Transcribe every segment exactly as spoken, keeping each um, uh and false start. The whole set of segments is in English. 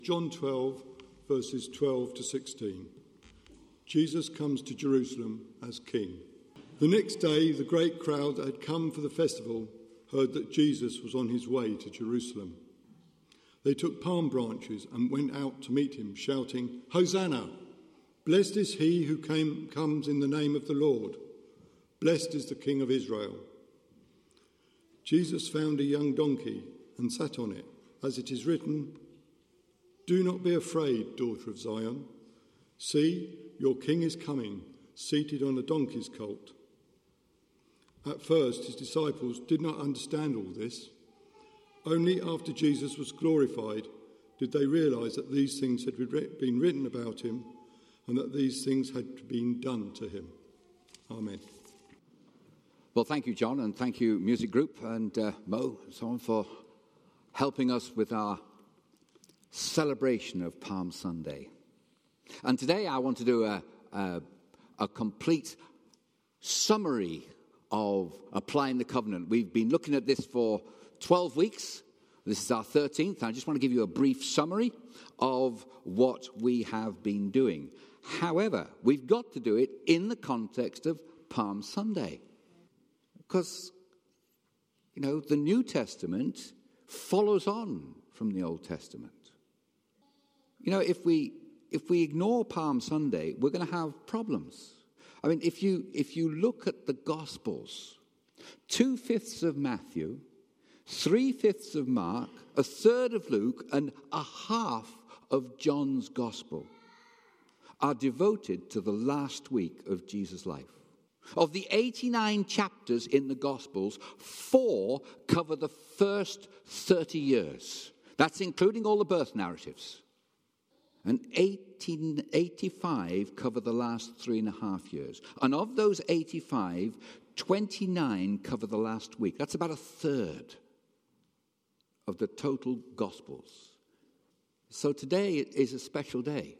John twelve, verses twelve to sixteen. Jesus comes to Jerusalem as king. The next day, the great crowd that had come for the festival heard that Jesus was on his way to Jerusalem. They took palm branches and went out to meet him, shouting, "Hosanna! Blessed is he who came, comes in the name of the Lord. Blessed is the King of Israel." Jesus found a young donkey and sat on it, as it is written, "Do not be afraid, daughter of Zion. See, your king is coming, seated on a donkey's colt." At first, his disciples did not understand all this. Only after Jesus was glorified did they realize that these things had been written about him and that these things had been done to him. Amen. Well, thank you, John, and thank you, Music Group, and uh, Mo, and so on, for helping us with our celebration of Palm Sunday. And today I want to do a, a, a complete summary of applying the covenant. We've been looking at this for twelve weeks. This is our thirteenth. I just want to give you a brief summary of what we have been doing. However, we've got to do it in the context of Palm Sunday. Because, you know, the New Testament follows on from the Old Testament. You know, if we if we ignore Palm Sunday, we're going to have problems. I mean, if you if you look at the Gospels, two-fifths of Matthew, three-fifths of Mark, a third of Luke, and a half of John's Gospel are devoted to the last week of Jesus' life. Of the eighty-nine chapters in the Gospels, four cover the first thirty years. That's including all the birth narratives. And eighteen, eighty-five cover the last three and a half years. And of those eighty-five, twenty-nine cover the last week. That's about a third of the total Gospels. So today is a special day.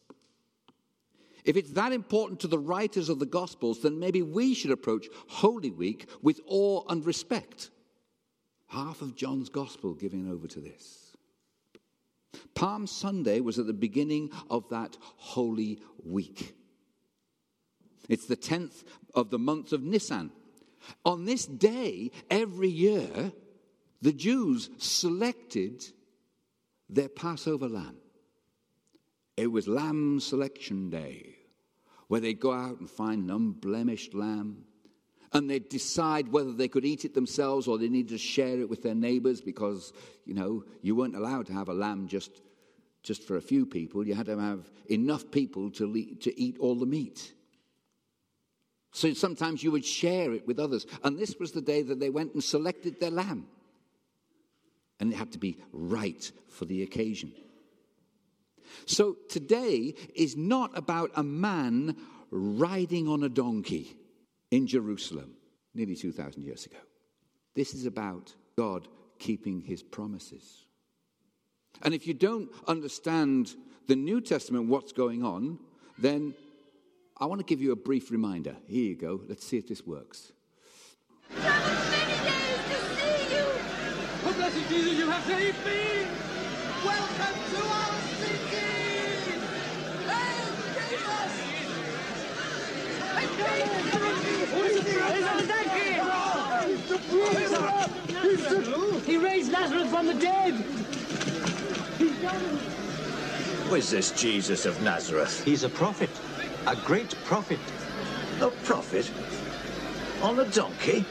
If it's that important to the writers of the Gospels, then maybe we should approach Holy Week with awe and respect. Half of John's Gospel giving over to this. Palm Sunday was at the beginning of that Holy Week. It's the tenth of the month of Nisan. On this day, every year, the Jews selected their Passover lamb. It was Lamb Selection Day, where they'd go out and find an unblemished lamb, and they'd decide whether they could eat it themselves or they needed to share it with their neighbors because, you know, you weren't allowed to have a lamb just, just for a few people. You had to have enough people to, le- to eat all the meat. So sometimes you would share it with others. And this was the day that they went and selected their lamb. And it had to be right for the occasion. So today is not about a man riding on a donkey in Jerusalem nearly two thousand years ago. This is about God keeping his promises. And if you don't understand the New Testament, what's going on, then I want to give you a brief reminder. Here you go. Let's see if this works. Traveled many days to see you. Oh, blessed Jesus, you have saved me. Welcome to our city. Hail Jesus! He raised Lazarus from the dead. Who is this Jesus of Nazareth? He's a prophet, a great prophet. A prophet? On a donkey?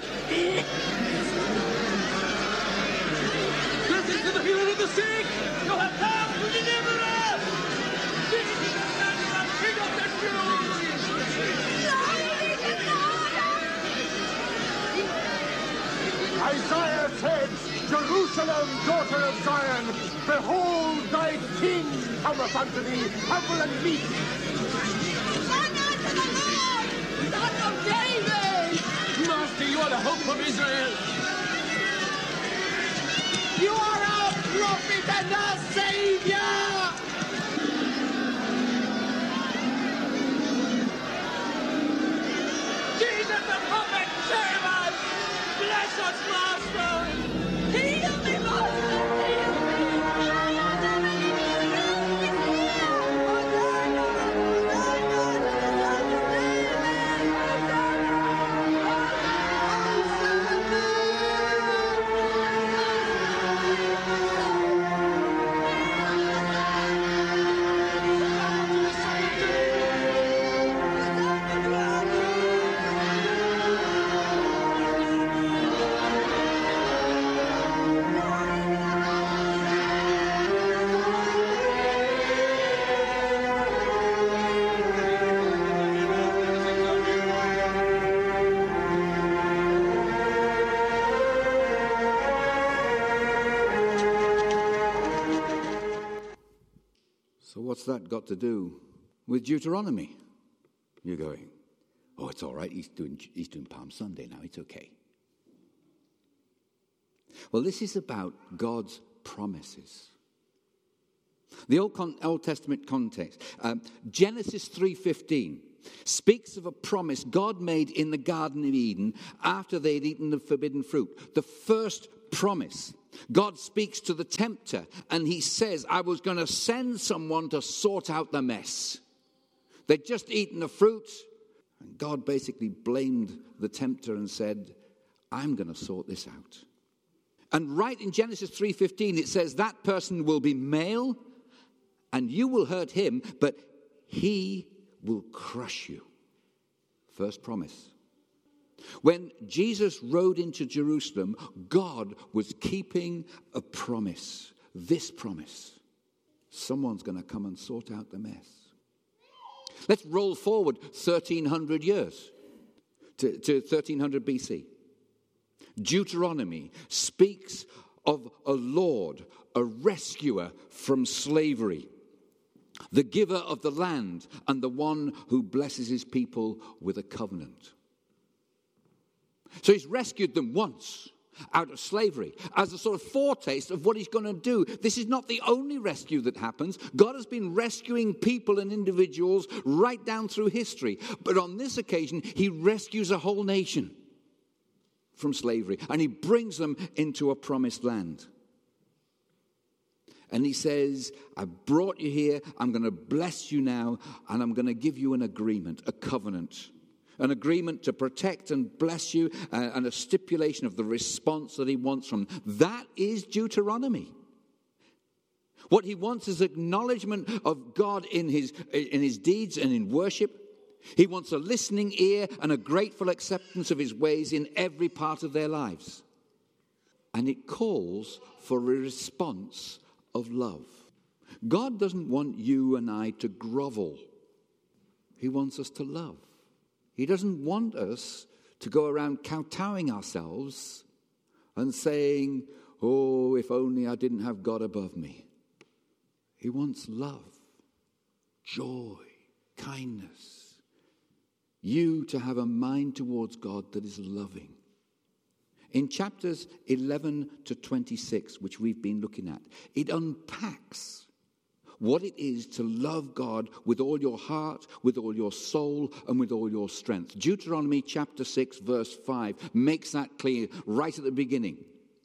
Blessed is the healer of the sick. You have come to deliver us. Jesus of Nazareth, King of the Jews. Isaiah said, Jerusalem, daughter of Zion, behold, thy king cometh unto thee, humble and meek. Run unto the Lord, Son of David! Master, you are the hope of Israel. You are our prophet and our Savior! Jesus the prophet, save us. Bless us, Master. Heal me, Master! Heal me! So what's that got to do with Deuteronomy? You're going, oh, it's all right. He's doing, he's doing Palm Sunday now. It's okay. Well, this is about God's promises. The Old, Con- Old Testament context, um, Genesis three fifteen, speaks of a promise God made in the Garden of Eden after they'd eaten the forbidden fruit. The first promise. God speaks to the tempter and he says, I was going to send someone to sort out the mess. They'd just eaten the fruit and God basically blamed the tempter and said, I'm going to sort this out. And right in Genesis three fifteen it says that person will be male and you will hurt him, but he will crush you. First promise. When Jesus rode into Jerusalem, God was keeping a promise. This promise. Someone's going to come and sort out the mess. Let's roll forward thirteen hundred years to, to thirteen hundred B C. Deuteronomy speaks of a Lord, a rescuer from slavery, the giver of the land, and the one who blesses his people with a covenant. So he's rescued them once out of slavery as a sort of foretaste of what he's going to do. This is not the only rescue that happens. God has been rescuing people and individuals right down through history. But on this occasion, he rescues a whole nation from slavery and he brings them into a promised land. And he says, I brought you here, I'm going to bless you now, and I'm going to give you an agreement, a covenant. An agreement to protect and bless you, uh, and a stipulation of the response that he wants from them. That is Deuteronomy. What he wants is acknowledgement of God in his, in his deeds and in worship. He wants a listening ear and a grateful acceptance of his ways in every part of their lives. And it calls for a response of love. God doesn't want you and I to grovel. He wants us to love. He doesn't want us to go around kowtowing ourselves and saying, oh, if only I didn't have God above me. He wants love, joy, kindness. You to have a mind towards God that is loving. In chapters eleven to twenty-six, which we've been looking at, it unpacks what it is to love God with all your heart, with all your soul, and with all your strength. Deuteronomy chapter six, verse five makes that clear right at the beginning.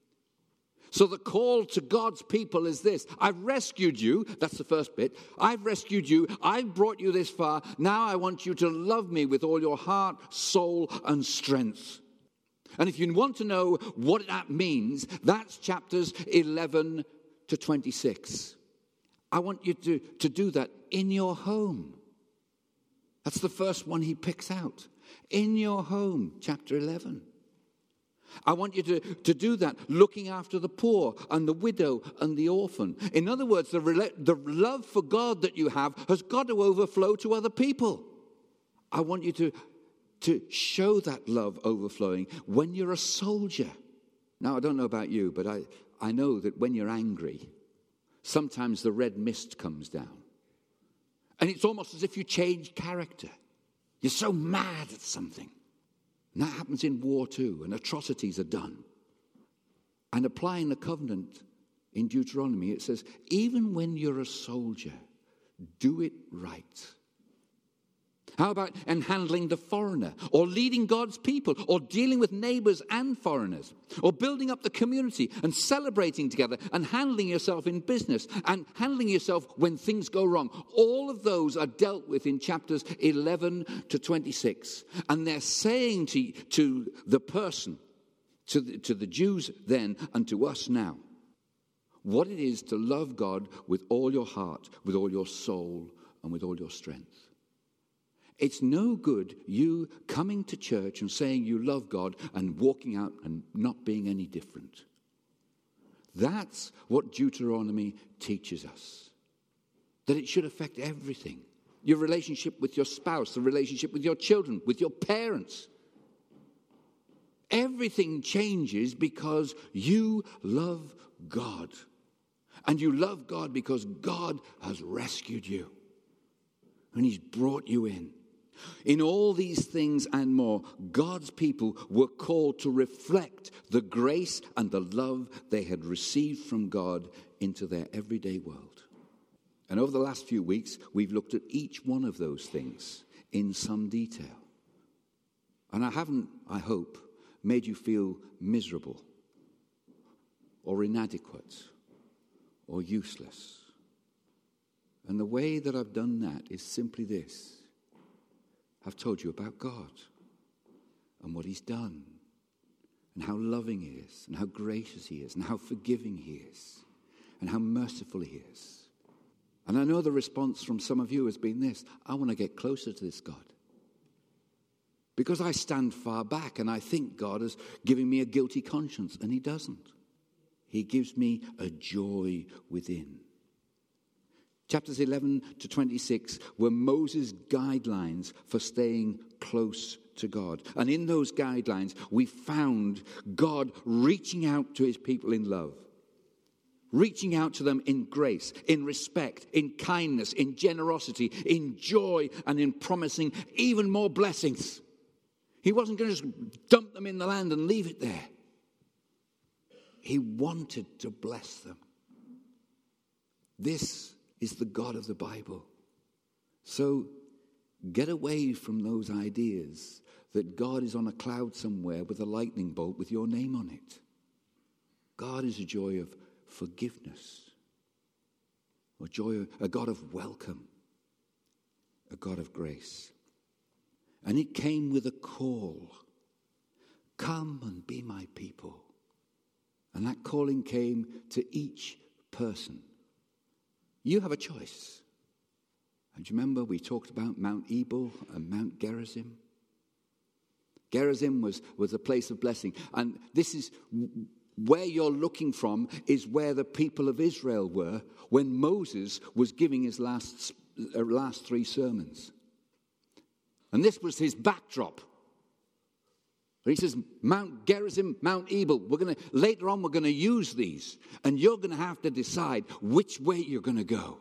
So the call to God's people is this. I've rescued you. That's the first bit. I've rescued you. I've brought you this far. Now I want you to love me with all your heart, soul, and strength. And if you want to know what that means, that's chapters eleven to twenty-six. I want you to, to do that in your home. That's the first one he picks out. In your home, chapter eleven. I want you to, to do that looking after the poor and the widow and the orphan. In other words, the, the love for God that you have has got to overflow to other people. I want you to, to show that love overflowing when you're a soldier. Now, I don't know about you, but I, I know that when you're angry, sometimes the red mist comes down. And it's almost as if you change character. You're so mad at something. And that happens in war too, and atrocities are done. And applying the covenant in Deuteronomy, it says, even when you're a soldier, do it right. How about in handling the foreigner, or leading God's people, or dealing with neighbors and foreigners, or building up the community and celebrating together and handling yourself in business and handling yourself when things go wrong. All of those are dealt with in chapters eleven to twenty-six. And they're saying to, to the person, to the, to the Jews then and to us now, what it is to love God with all your heart, with all your soul, and with all your strength. It's no good you coming to church and saying you love God and walking out and not being any different. That's what Deuteronomy teaches us. That it should affect everything. Your relationship with your spouse, the relationship with your children, with your parents. Everything changes because you love God. And you love God because God has rescued you. And he's brought you in. In all these things and more, God's people were called to reflect the grace and the love they had received from God into their everyday world. And over the last few weeks, we've looked at each one of those things in some detail. And I haven't, I hope, made you feel miserable or inadequate or useless. And the way that I've done that is simply this. I've told you about God and what he's done and how loving he is and how gracious he is and how forgiving he is and how merciful he is. And I know the response from some of you has been this: I want to get closer to this God. Because I stand far back and I think God is giving me a guilty conscience, and he doesn't. He gives me a joy within. Chapters eleven to twenty-six were Moses' guidelines for staying close to God. And in those guidelines, we found God reaching out to his people in love. Reaching out to them in grace, in respect, in kindness, in generosity, in joy, and in promising even more blessings. He wasn't going to just dump them in the land and leave it there. He wanted to bless them. This is the God of the Bible. So get away from those ideas that God is on a cloud somewhere with a lightning bolt with your name on it. God is a joy of forgiveness, a joy, a God of welcome, a God of grace. And it came with a call. Come and be my people. And that calling came to each person. You have a choice. And do you remember we talked about Mount Ebal and Mount Gerizim? Gerizim was, was a place of blessing. And this is where you're looking from, is where the people of Israel were when Moses was giving his last, uh, last three sermons. And this was his backdrop. He says, Mount Gerizim, Mount Ebal. We're going to later on we're going to use these, and you're going to have to decide which way you're going to go.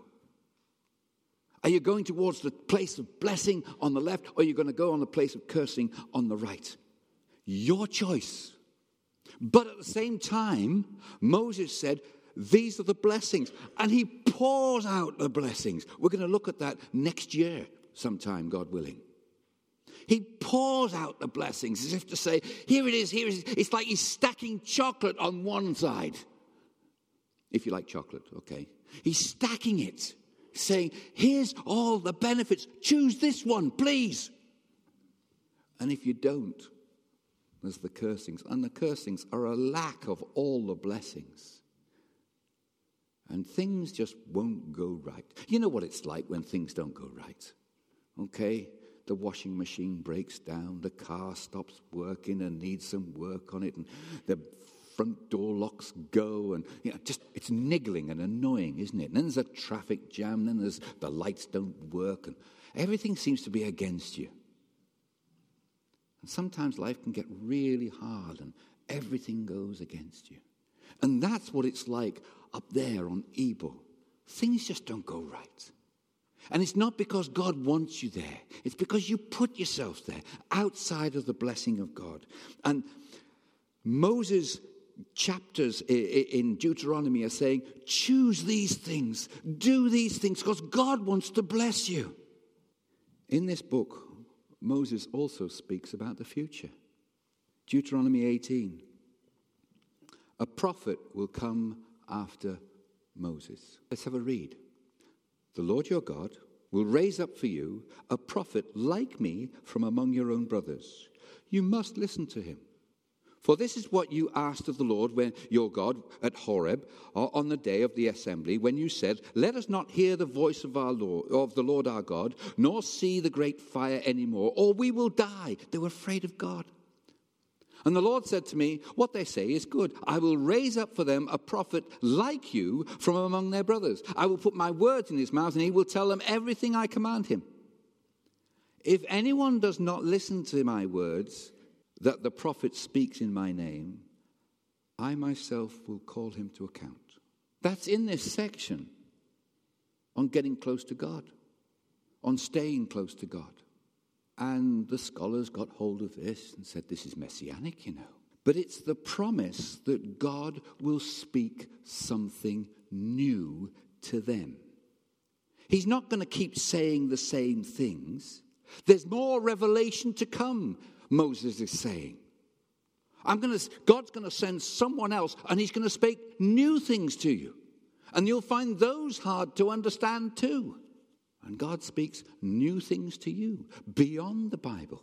Are you going towards the place of blessing on the left, or are you going to go on the place of cursing on the right? Your choice. But at the same time, Moses said, these are the blessings. And he pours out the blessings. We're going to look at that next year sometime, God willing. He pours out the blessings as if to say, here it is, here it is. It's like he's stacking chocolate on one side. If you like chocolate, okay. He's stacking it, saying, here's all the benefits. Choose this one, please. And if you don't, there's the cursings. And the cursings are a lack of all the blessings. And things just won't go right. You know what it's like when things don't go right. Okay? The washing machine breaks down. The car stops working and needs some work on it. And the front door locks go. And you know, just it's niggling and annoying, isn't it? And then there's a traffic jam. And then there's the lights don't work. And everything seems to be against you. And sometimes life can get really hard and everything goes against you. And that's what it's like up there on Ebal. Things just don't go right. And it's not because God wants you there. It's because you put yourself there, outside of the blessing of God. And Moses' chapters in Deuteronomy are saying, choose these things, do these things, because God wants to bless you. In this book, Moses also speaks about the future. Deuteronomy eighteen. A prophet will come after Moses. Let's have a read. The Lord your God will raise up for you a prophet like me from among your own brothers. You must listen to him. For this is what you asked of the Lord when your God at Horeb, on the day of the assembly, when you said, let us not hear the voice of our Lord, of the Lord our God, nor see the great fire anymore, or we will die. They were afraid of God. And the Lord said to me, what they say is good. I will raise up for them a prophet like you from among their brothers. I will put my words in his mouth, and he will tell them everything I command him. If anyone does not listen to my words that the prophet speaks in my name, I myself will call him to account. That's in this section on getting close to God, on staying close to God. And the scholars got hold of this and said, this is messianic, you know. But it's the promise that God will speak something new to them. He's not going to keep saying the same things. There's more revelation to come, Moses is saying. I'm going to, God's going to send someone else, and he's going to speak new things to you. And you'll find those hard to understand too. And God speaks new things to you beyond the Bible.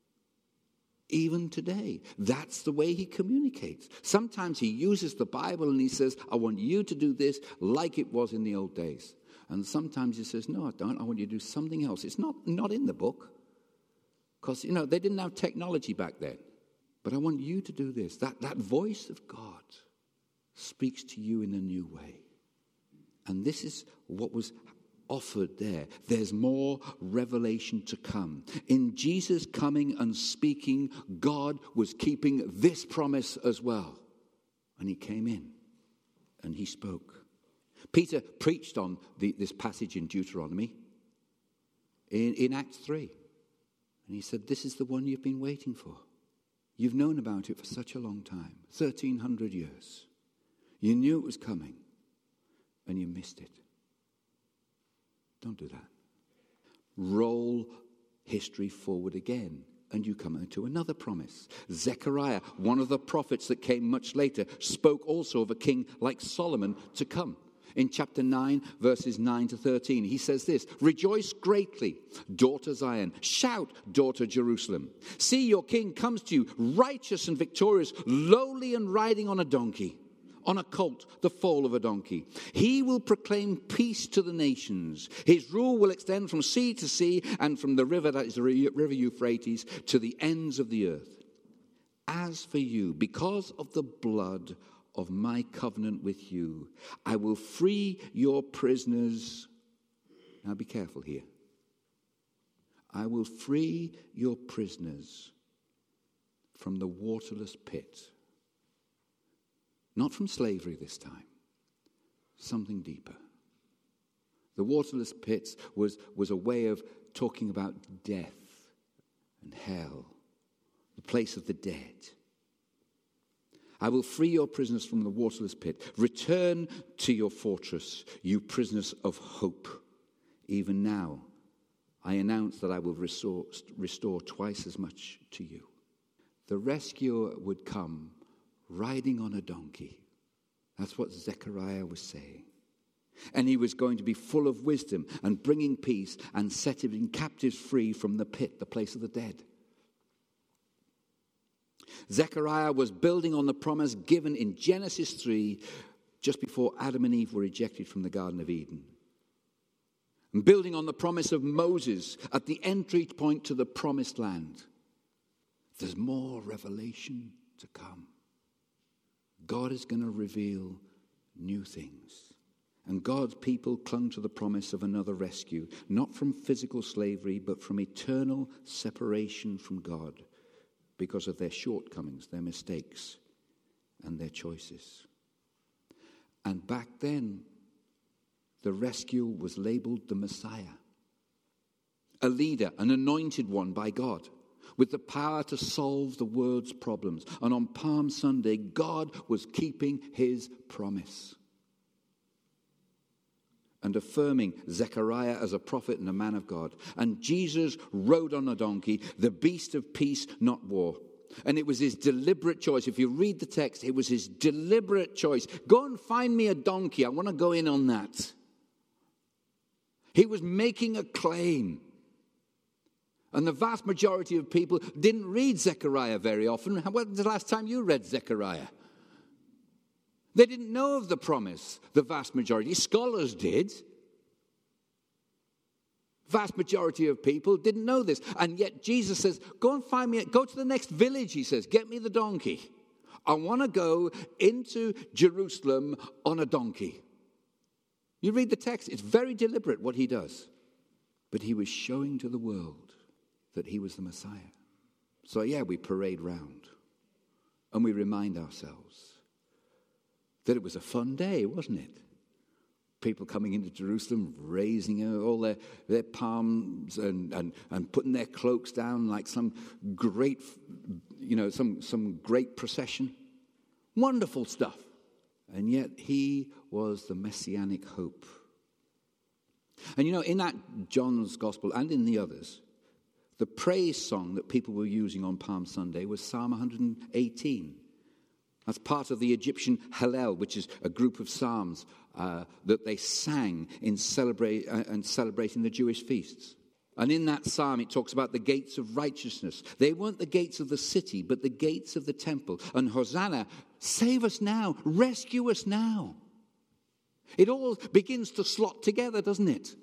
Even today, that's the way he communicates. Sometimes he uses the Bible and he says, I want you to do this like it was in the old days. And sometimes he says, no, I don't. I want you to do something else. It's not, not in the book. Because, you know, they didn't have technology back then. But I want you to do this. That, that voice of God speaks to you in a new way. And this is what was offered there. There's more revelation to come. In Jesus coming and speaking, God was keeping this promise as well. And he came in and he spoke. Peter preached on the, this passage in Deuteronomy in, in Acts three. And he said, this is the one you've been waiting for. You've known about it for such a long time, thirteen hundred years. You knew it was coming and you missed it. Don't do that. Roll history forward again, and you come into another promise. Zechariah, one of the prophets that came much later, spoke also of a king like Solomon to come. In chapter nine, verses nine to thirteen, he says this, rejoice greatly, daughter Zion. Shout, daughter Jerusalem. See, your king comes to you, righteous and victorious, lowly and riding on a donkey. On a colt, the foal of a donkey. He will proclaim peace to the nations. His rule will extend from sea to sea and from the river, that is the river Euphrates, to the ends of the earth. As for you, because of the blood of my covenant with you, I will free your prisoners. Now be careful here. I will free your prisoners from the waterless pit. Not from slavery this time, something deeper. The waterless pits was, was a way of talking about death and hell, the place of the dead. I will free your prisoners from the waterless pit. Return to your fortress, you prisoners of hope. Even now, I announce that I will restore, restore twice as much to you. The rescuer would come riding on a donkey. That's what Zechariah was saying. And he was going to be full of wisdom and bringing peace and setting captives free from the pit, the place of the dead. Zechariah was building on the promise given in Genesis three, just before Adam and Eve were ejected from the Garden of Eden. And building on the promise of Moses at the entry point to the promised land. There's more revelation to come. God is going to reveal new things. And God's people clung to the promise of another rescue, not from physical slavery, but from eternal separation from God because of their shortcomings, their mistakes, and their choices. And back then, the rescue was labeled the Messiah, a leader, an anointed one by God, with the power to solve the world's problems. And on Palm Sunday, God was keeping his promise and affirming Zechariah as a prophet and a man of God. And Jesus rode on a donkey, the beast of peace, not war. And it was his deliberate choice. If you read the text, it was his deliberate choice. Go and find me a donkey. I want to go in on that. He was making a claim. And the vast majority of people didn't read Zechariah very often. When was the last time you read Zechariah? They didn't know of the promise, the vast majority. Scholars did. Vast majority of people didn't know this. And yet Jesus says, go and find me, go to the next village, he says, get me the donkey. I want to go into Jerusalem on a donkey. You read the text, it's very deliberate what he does. But he was showing to the world that he was the Messiah. So yeah, we parade round and we remind ourselves that it was a fun day, wasn't it? people coming into Jerusalem, raising all their, their palms and, and, and putting their cloaks down like some great, you know, some, some great procession. Wonderful stuff. And yet he was the messianic hope. And you know, in that John's Gospel and in the others, the praise song that people were using on Palm Sunday was Psalm one eighteen. That's part of the Egyptian Hallel, which is a group of psalms uh, that they sang in celebrate uh, and celebrating the Jewish feasts. And in that psalm, it talks about the gates of righteousness. They weren't the gates of the city, but the gates of the temple. And Hosanna, save us now, rescue us now. It all begins to slot together, doesn't it?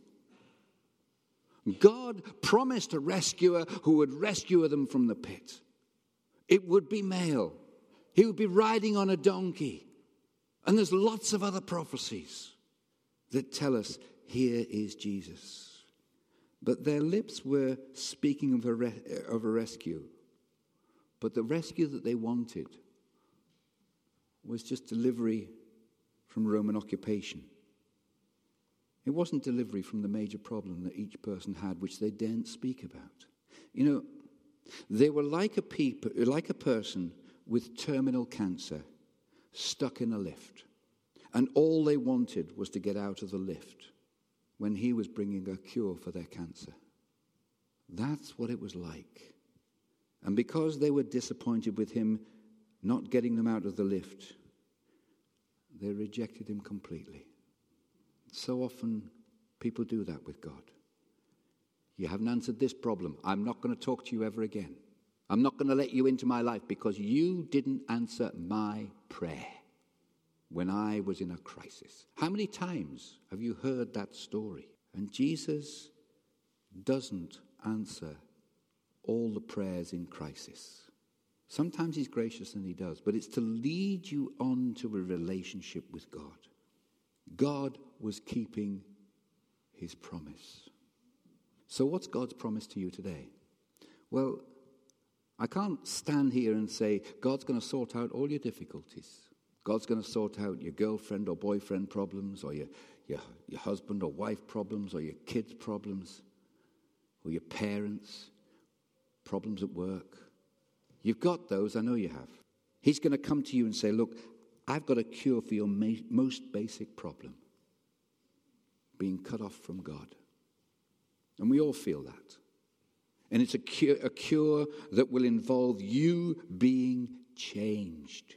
God promised a rescuer who would rescue them from the pit. It would be male. He would be riding on a donkey. And there's lots of other prophecies that tell us, here is Jesus. But their lips were speaking of a, re- of a rescue. But the rescue that they wanted was just delivery from Roman occupation. It wasn't delivery from the major problem that each person had, which they daren't speak about. You know, they were like a people, like a person with terminal cancer stuck in a lift. And all they wanted was to get out of the lift when he was bringing a cure for their cancer. That's what it was like. And because they were disappointed with him not getting them out of the lift, they rejected him completely. So often people do that with God. You haven't answered this problem. I'm not going to talk to you ever again. I'm not going to let you into my life because you didn't answer my prayer when I was in a crisis. How many times have you heard that story? And Jesus doesn't answer all the prayers in crisis. Sometimes he's gracious and he does, but it's to lead you on to a relationship with God. God was keeping his promise. So what's God's promise to you today? Well, I can't stand here and say, God's going to sort out all your difficulties. God's going to sort out your girlfriend or boyfriend problems, or your, your, your husband or wife problems, or your kids' problems, or your parents' problems at work. You've got those, I know you have. He's going to come to you and say, look, I've got a cure for your ma- most basic problem. Being cut off from God. And we all feel that. And it's a cure, a cure that will involve you being changed.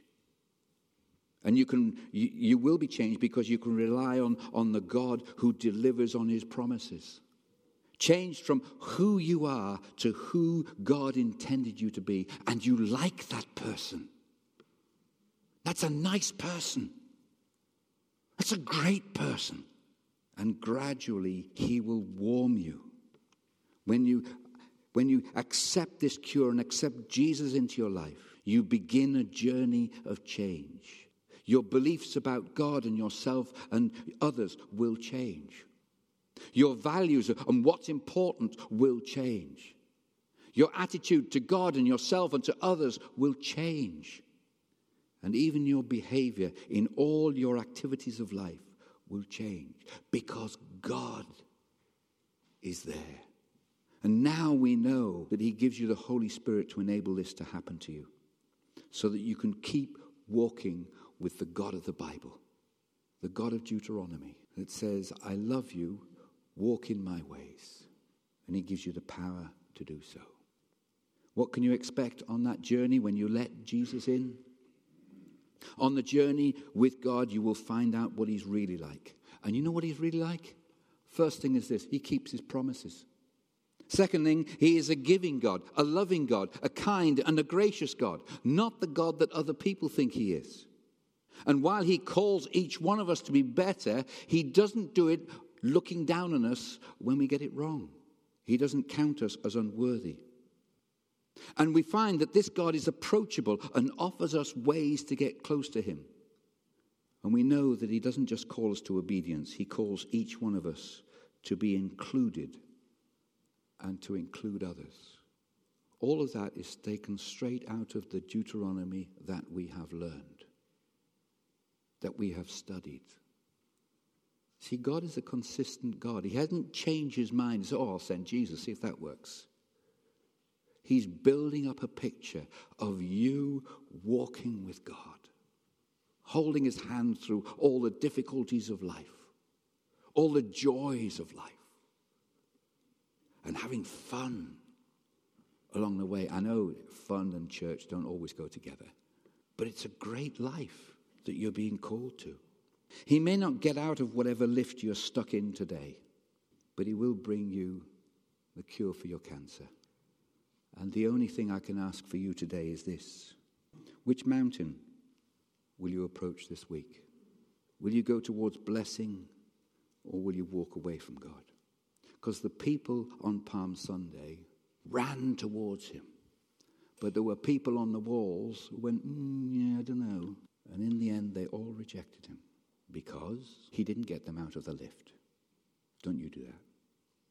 And you can, you, you will be changed because you can rely on, on the God who delivers on his promises. Changed from who you are to who God intended you to be. And you like that person. That's a nice person. That's a great person. And gradually he will warm you. When you, when you accept this cure and accept Jesus into your life, you begin a journey of change. Your beliefs about God and yourself and others will change. Your values and what's important will change. Your attitude to God and yourself and to others will change. And even your behavior in all your activities of life will change because God is there. And now we know that he gives you the Holy Spirit to enable this to happen to you so that you can keep walking with the God of the Bible, the God of Deuteronomy that says, I love you, walk in my ways. And he gives you the power to do so. What can you expect on that journey when you let Jesus in? On the journey with God, you will find out what he's really like. And you know what he's really like? First thing is this, he keeps his promises. Second thing, he is a giving God, a loving God, a kind and a gracious God, not the God that other people think he is. And while he calls each one of us to be better, he doesn't do it looking down on us when we get it wrong. He doesn't count us as unworthy. And we find that this God is approachable and offers us ways to get close to him. And we know that he doesn't just call us to obedience. He calls each one of us to be included and to include others. All of that is taken straight out of the Deuteronomy that we have learned, that we have studied. See, God is a consistent God. He hasn't changed his mind. He said, oh, I'll send Jesus, see if that works. He's building up a picture of you walking with God, holding his hand through all the difficulties of life, all the joys of life, and having fun along the way. I know fun and church don't always go together, but it's a great life that you're being called to. He may not get out of whatever lift you're stuck in today, but he will bring you the cure for your cancer. And the only thing I can ask for you today is this. Which mountain will you approach this week? Will you go towards blessing, or will you walk away from God? Because the people on Palm Sunday ran towards him. But there were people on the walls who went, mm, yeah, I don't know. And in the end, they all rejected him because he didn't get them out of the lift. Don't you do that.